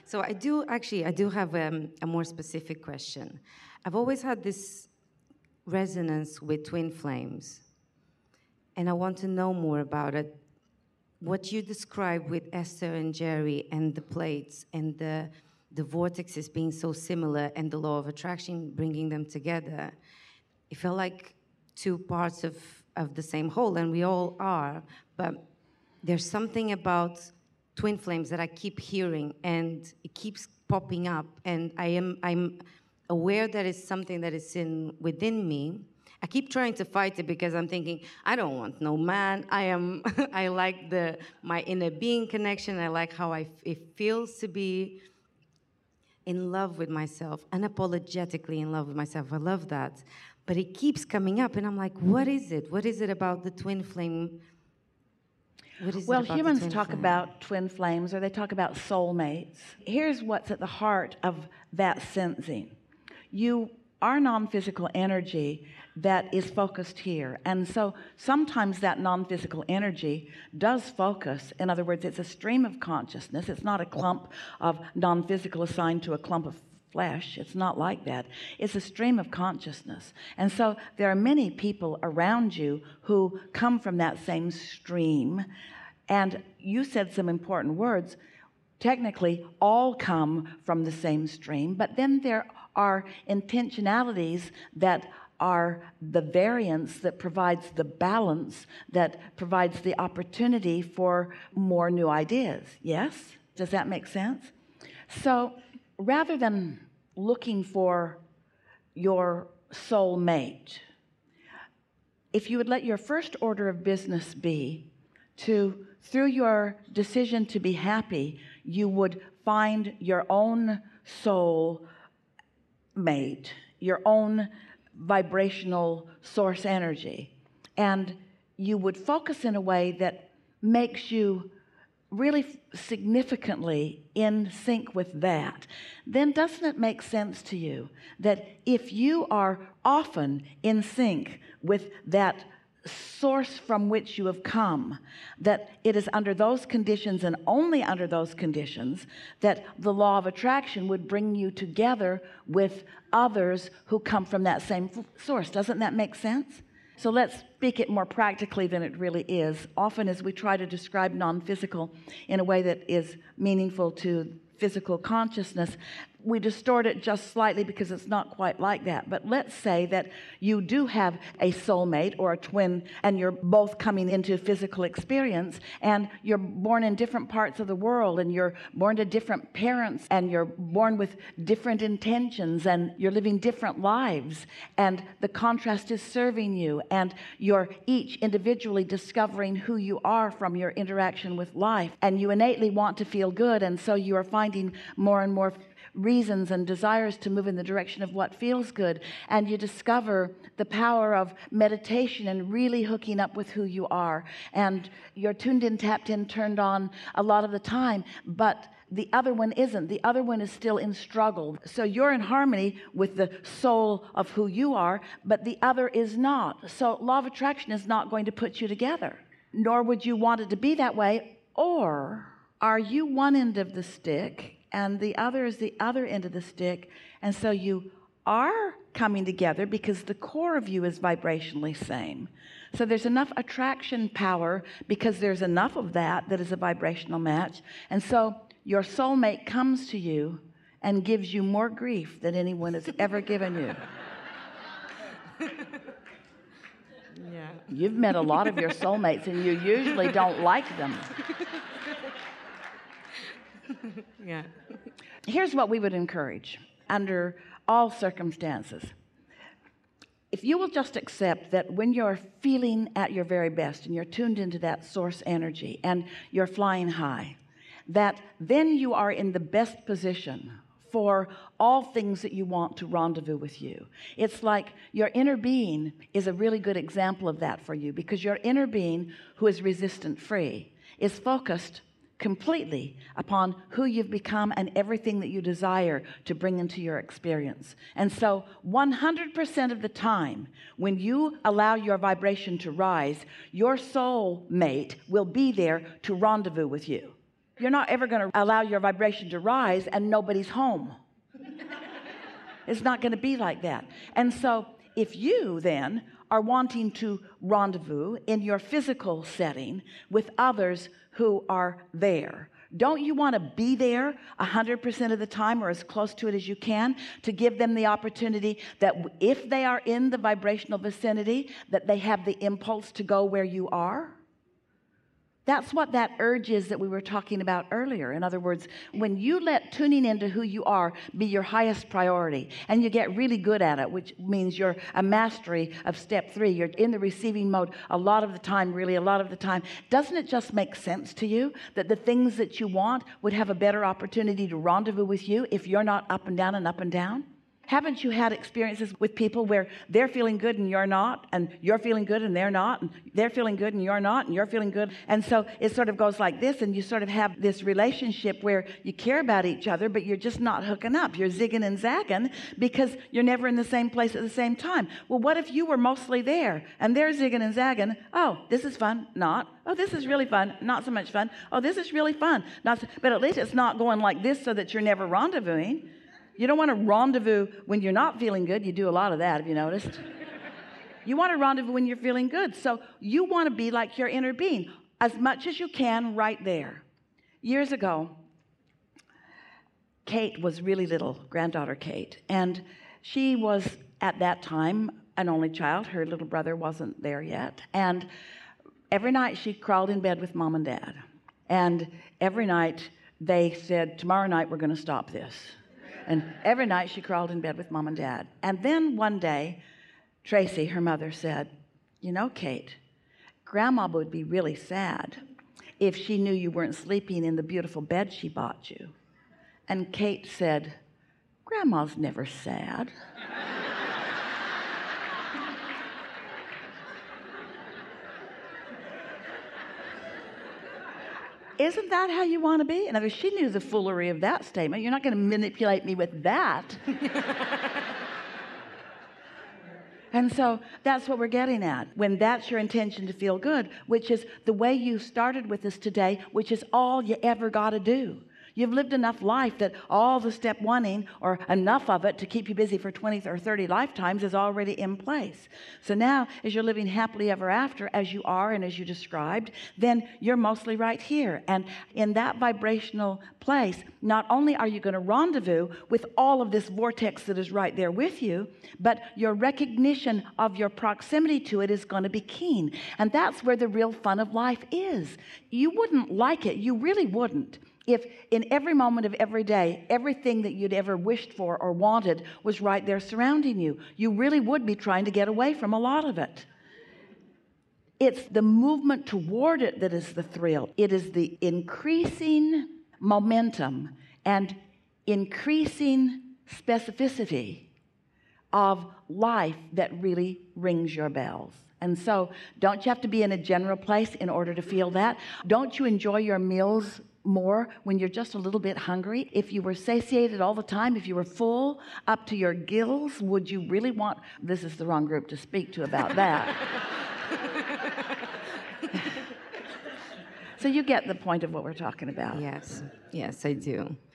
So I do have a more specific question. I've always had this resonance with twin flames, and I want to know more about it. What you described with Esther and Jerry and the plates and the vortexes being so similar and the law of attraction bringing them together, it felt like two parts of the same whole, and we all are, but there's something about twin flames that I keep hearing, and it keeps popping up, and I'm aware that it's something that is within me. I keep trying to fight it because I'm thinking, I don't want no man. I like my inner being connection. I like how it feels to be in love with myself, unapologetically in love with myself. I love that. But it keeps coming up, and I'm like, what is it? What is it about the twin flame? Well, humans talk about twin flames, or they talk about soulmates. Here's what's at the heart of that sensing. You are non-physical energy that is focused here. And so sometimes that non-physical energy does focus. In other words, it's a stream of consciousness. It's not a clump of non-physical assigned to a clump of flesh. It's not like that. It's a stream of consciousness. And so there are many people around you who come from that same stream. And you said some important words. Technically, all come from the same stream, but then there are intentionalities that are the variance that provides the balance, that provides the opportunity for more new ideas. Yes? Does that make sense? So rather than looking for your soul mate, if you would let your first order of business be to, through your decision to be happy, you would find your own soul mate, your own vibrational source energy, and you would focus in a way that makes you really significantly in sync with that, then doesn't it make sense to you that if you are often in sync with that source from which you have come, that it is under those conditions and only under those conditions that the law of attraction would bring you together with others who come from that same source? Doesn't that make sense? So let's speak it more practically than it really is. Often as we try to describe non-physical in a way that is meaningful to physical consciousness, we distort it just slightly because it's not quite like that. But let's say that you do have a soulmate or a twin, and you're both coming into physical experience, and you're born in different parts of the world, and you're born to different parents, and you're born with different intentions, and you're living different lives, and the contrast is serving you, and you're each individually discovering who you are from your interaction with life, and you innately want to feel good, and so you are finding more and more reasons and desires to move in the direction of what feels good, and you discover the power of meditation and really hooking up with who you are, and you're tuned in, tapped in, turned on a lot of the time, but the other one isn't. The other one is still in struggle. So you're in harmony with the soul of who you are, but the other is not. So law of attraction is not going to put you together, nor would you want it to be that way. Or are you one end of the stick and the other is the other end of the stick, and so you are coming together because the core of you is vibrationally same. So there's enough attraction power because there's enough of that is a vibrational match, and so your soulmate comes to you and gives you more grief than anyone has ever given you. Yeah. You've met a lot of your soulmates and you usually don't like them. Yeah. Here's what we would encourage under all circumstances. If you will just accept that when you're feeling at your very best and you're tuned into that source energy and you're flying high, that then you are in the best position for all things that you want to rendezvous with you. It's like your inner being is a really good example of that for you, because your inner being, who is resistant free, is focused completely upon who you've become and everything that you desire to bring into your experience. And so 100% of the time, when you allow your vibration to rise, your soul mate will be there to rendezvous with you. You're not ever going to allow your vibration to rise and nobody's home. It's not going to be like that. And so if you then are wanting to rendezvous in your physical setting with others who are there, don't you want to be there 100% of the time, or as close to it as you can, to give them the opportunity that if they are in the vibrational vicinity, that they have the impulse to go where you are? That's what that urge is that we were talking about earlier. In other words, when you let tuning into who you are be your highest priority, and you get really good at it, which means you're a mastery of step 3, you're in the receiving mode a lot of the time, really a lot of the time, doesn't it just make sense to you that the things that you want would have a better opportunity to rendezvous with you if you're not up and down and up and down? Haven't you had experiences with people where they're feeling good and you're not, and you're feeling good and they're not, and they're feeling good and you're not, and you're feeling good? And so it sort of goes like this, and you sort of have this relationship where you care about each other, but you're just not hooking up. You're zigging and zagging because you're never in the same place at the same time. Well, what if you were mostly there and they're zigging and zagging? Oh, this is fun. Not. Oh, this is really fun. Not so much fun. Oh, this is really fun. Not so, but at least it's not going like this so that you're never rendezvousing. You don't want to rendezvous when you're not feeling good. You do a lot of that, have you noticed? You want to rendezvous when you're feeling good. So you want to be like your inner being as much as you can right there. Years ago, Kate was really little, granddaughter Kate, and she was at that time an only child. Her little brother wasn't there yet. And every night she crawled in bed with Mom and Dad. And every night they said, tomorrow night we're going to stop this. And every night she crawled in bed with Mom and Dad. And then one day, Tracy, her mother, said, you know, Kate, Grandma would be really sad if she knew you weren't sleeping in the beautiful bed she bought you. And Kate said, Grandma's never sad. Isn't that how you want to be? In other words, she knew the foolery of that statement. You're not going to manipulate me with that. And so that's what we're getting at when that's your intention to feel good, which is the way you started with us today, which is all you ever got to do. You've lived enough life that all the step wanting, or enough of it to keep you busy for 20 or 30 lifetimes, is already in place. So now, as you're living happily ever after, as you are and as you described, then you're mostly right here. And in that vibrational place, not only are you going to rendezvous with all of this vortex that is right there with you, but your recognition of your proximity to it is going to be keen. And that's where the real fun of life is. You wouldn't like it. You really wouldn't. If in every moment of every day, everything that you'd ever wished for or wanted was right there surrounding you, you really would be trying to get away from a lot of it. It's the movement toward it that is the thrill. It is the increasing momentum and increasing specificity of life that really rings your bells. And so, don't you have to be in a general place in order to feel that? Don't you enjoy your meals more when you're just a little bit hungry? If you were satiated all the time, if you were full up to your gills, would you really want... This is the wrong group to speak to about that. So you get the point of what we're talking about. Yes, yes, I do.